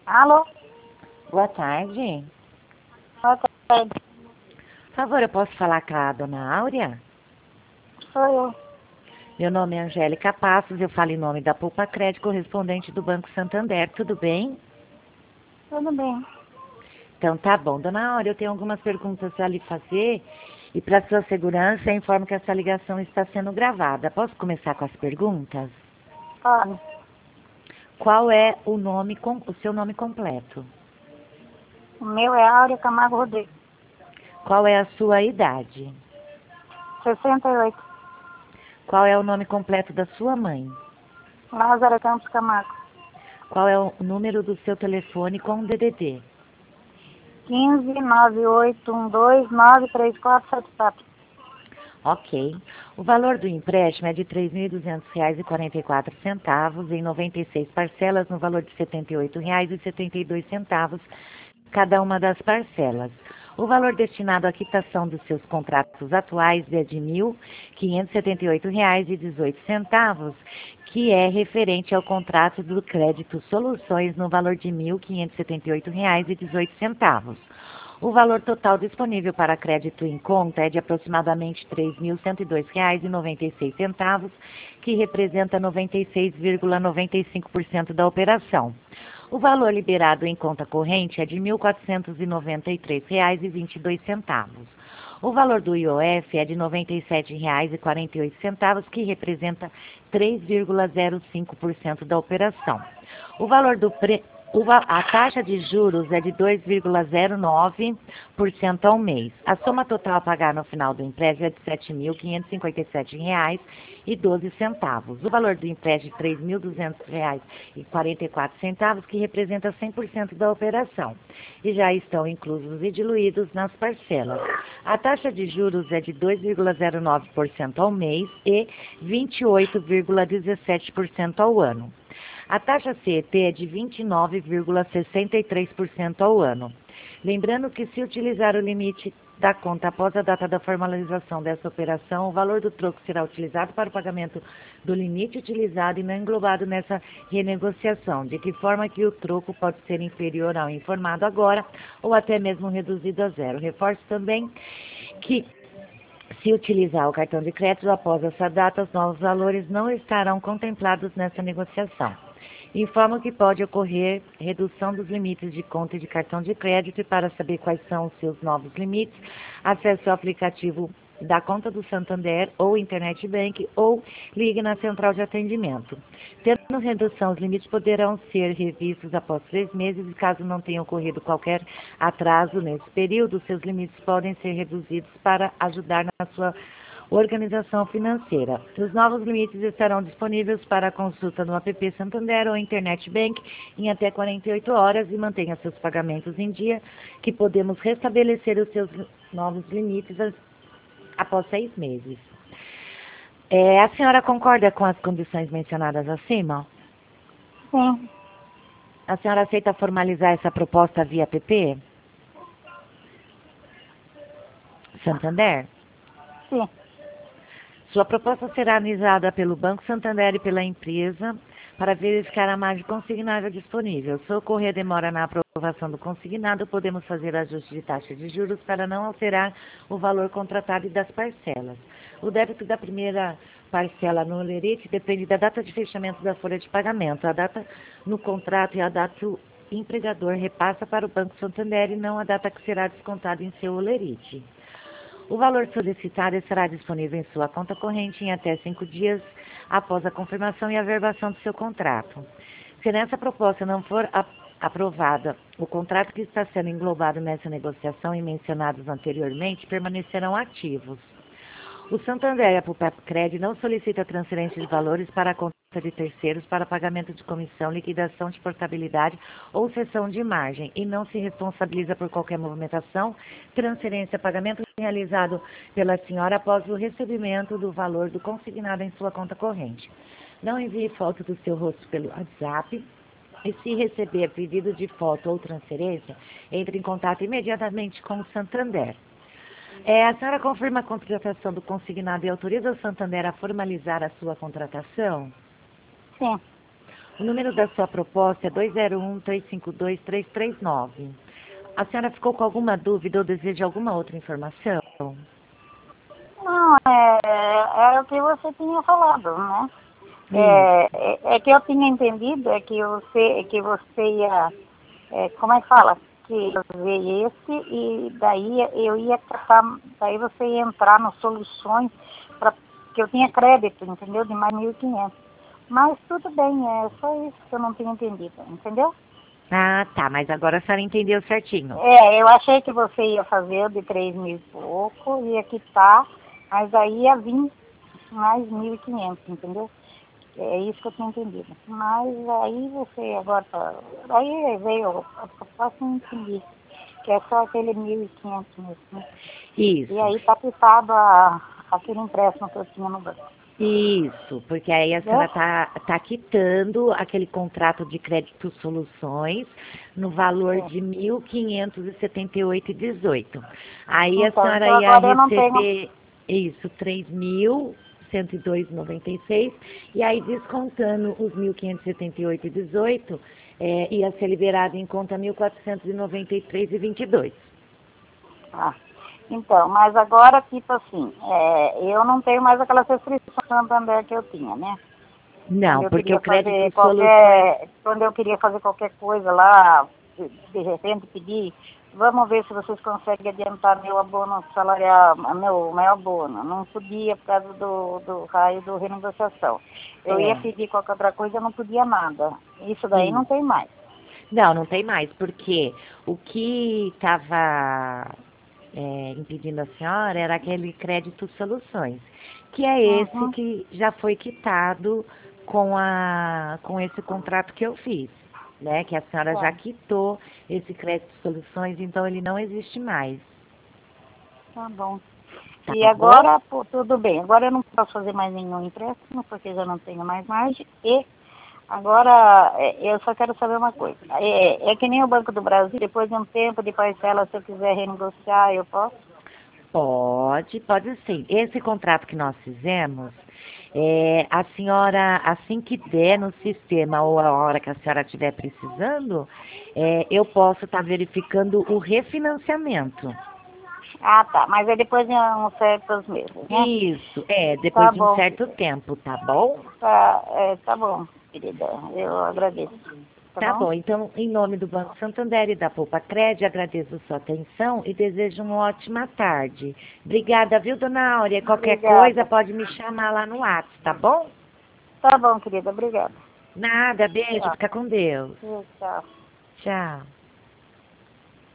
Alô? Boa tarde. Boa tarde. Por favor, eu posso falar com a dona Áurea? Sou eu. Meu nome é Angélica Passos, eu falo em nome da Poupa Crédito, correspondente do Banco Santander. Tudo bem? Tudo bem. Então tá bom. Dona Áurea, eu tenho algumas perguntas a lhe fazer e para sua segurança, eu informo que essa ligação está sendo gravada. Posso começar com as perguntas? Pode. Qual é o seu nome completo? O meu é Áurea Camargo Rodrigues. Qual é a sua idade? 68. Qual é o nome completo da sua mãe? Lázaro Campos Camargo. Qual é o número do seu telefone com o DDD? 15 9812 93474. Ok. O valor do empréstimo é de R$ 3.200,44 em 96 parcelas no valor de R$ 78,72, cada uma das parcelas. O valor destinado à quitação dos seus contratos atuais é de R$ 1.578,18, que é referente ao contrato do Crédito Soluções no valor de R$ 1.578,18. O valor total disponível para crédito em conta é de aproximadamente R$ 3.102,96, que representa 96,95% da operação. O valor liberado em conta corrente é de R$ 1.493,22. O valor do IOF é de R$ 97,48, que representa 3,05% da operação. O valor a taxa de juros é de 2,09% ao mês. A soma total a pagar no final do empréstimo é de R$ 7.557,12. O valor do empréstimo é de R$ 3.200,44, que representa 100% da operação. E já estão inclusos e diluídos nas parcelas. A taxa de juros é de 2,09% ao mês e 28,17% ao ano. A taxa CET é de 29,63% ao ano. Lembrando que se utilizar o limite da conta após a data da formalização dessa operação, o valor do troco será utilizado para o pagamento do limite utilizado e não englobado nessa renegociação, de que forma que o troco pode ser inferior ao informado agora ou até mesmo reduzido a zero. Reforço também que se utilizar o cartão de crédito após essa data, os novos valores não estarão contemplados nessa negociação. Informo que pode ocorrer redução dos limites de conta e de cartão de crédito e para saber quais são os seus novos limites, acesse o aplicativo da conta do Santander ou Internet Bank ou ligue na central de atendimento. Tendo redução, os limites poderão ser revistos após 3 meses e caso não tenha ocorrido qualquer atraso nesse período, seus limites podem ser reduzidos para ajudar na sua organização financeira. Os novos limites estarão disponíveis para consulta no app Santander ou Internet Bank em até 48 horas e mantenha seus pagamentos em dia, que podemos restabelecer os seus novos limites após 6 meses. A senhora concorda com as condições mencionadas acima? Sim. A senhora aceita formalizar essa proposta via app? Santander? Sim. Sua proposta será analisada pelo Banco Santander e pela empresa para verificar a margem consignável disponível. Se ocorrer demora na aprovação do consignado, podemos fazer ajuste de taxa de juros para não alterar o valor contratado e das parcelas. O débito da primeira parcela no lerite depende da data de fechamento da folha de pagamento. A data no contrato e a data que o empregador repassa para o Banco Santander e não a data que será descontada em seu lerite. O valor solicitado estará disponível em sua conta corrente em até 5 dias após a confirmação e averbação do seu contrato. Se nessa proposta não for aprovada, o contrato que está sendo englobado nessa negociação e mencionados anteriormente permanecerão ativos. O Santander e a Poupa Crédito não solicita transferência de valores para a conta de terceiros para pagamento de comissão, liquidação de portabilidade ou cessão de margem e não se responsabiliza por qualquer movimentação, transferência, pagamento realizado pela senhora após o recebimento do valor do consignado em sua conta corrente. Não envie foto do seu rosto pelo WhatsApp. E se receber pedido de foto ou transferência, entre em contato imediatamente com o Santander. A senhora confirma a contratação do consignado e autoriza o Santander a formalizar a sua contratação? Sim. O número da sua proposta é 201-352-339. A senhora ficou com alguma dúvida ou deseja alguma outra informação? Não, era o que você tinha falado, né? Isso. É que eu tinha entendido, que você ia, como é que fala? Que eu ver esse e daí eu ia catar, daí você ia entrar nas soluções, que eu tinha crédito, entendeu? De mais 1.500. Mas tudo bem, é só isso que eu não tinha entendido, entendeu? Ah, tá, mas agora a senhora entendeu certinho. Eu achei que você ia fazer o de 3.000 e pouco, ia quitar, mas aí ia vir mais 1.500, entendeu? É isso que eu tinha entendido. Mas aí você agora, aí veio a proposta e eu entendi, que é só aquele 1.500 mesmo, né? E Isso. aí tá quitado aquele empréstimo que eu tinha no banco. Isso, porque aí a Entendeu? senhora tá quitando aquele contrato de crédito soluções no valor É. de 1.578,18. Aí a Então senhora ia agora eu não tenho. receber isso, 3.102,96, e aí descontando os 1.578,18, ia ser liberado em conta 1.493,22. Ah, então, mas agora, tipo assim, eu não tenho mais aquela restrição do Santander que eu tinha, né? Não, porque o crédito soluções. Quando eu queria fazer qualquer coisa lá, de repente pedir, vamos ver se vocês conseguem adiantar meu abono salarial, meu abono. Não podia por causa do raio do renegociação. Eu ia É, pedir qualquer outra coisa, eu não podia nada. Isso daí não isso. tem mais. Não, não tem mais, porque o que estava impedindo a senhora era aquele crédito soluções, que é esse Uhum, que já foi quitado com esse contrato que eu fiz, né? Que a senhora já tá, quitou esse crédito soluções, então ele não existe mais, tá bom. tá E bom? agora, pô, tudo bem. Agora eu não posso fazer mais nenhum empréstimo, porque já não tenho mais margem. E agora, eu só quero saber uma coisa. É que nem o Banco do Brasil, depois de um tempo de parcela, se eu quiser renegociar, eu posso? Pode sim. Esse contrato que nós fizemos, a senhora, assim que der no sistema ou a hora que a senhora estiver precisando, eu posso estar verificando o refinanciamento. Ah, tá. Mas é depois de uns certos meses, né? Isso, Tá depois de um bom. certo tempo, tá bom? Tá bom, querida. Eu agradeço. Tá Tá bom? bom, então, em nome do Banco Santander e da Poupa Cred, agradeço sua atenção e desejo uma ótima tarde. Obrigada, viu, dona Áurea? Qualquer coisa Obrigada. pode me chamar lá no WhatsApp, tá bom? Tá bom, querida. Obrigada. Nada, beijo, Tchau. fica com Deus. Tchau. Tchau.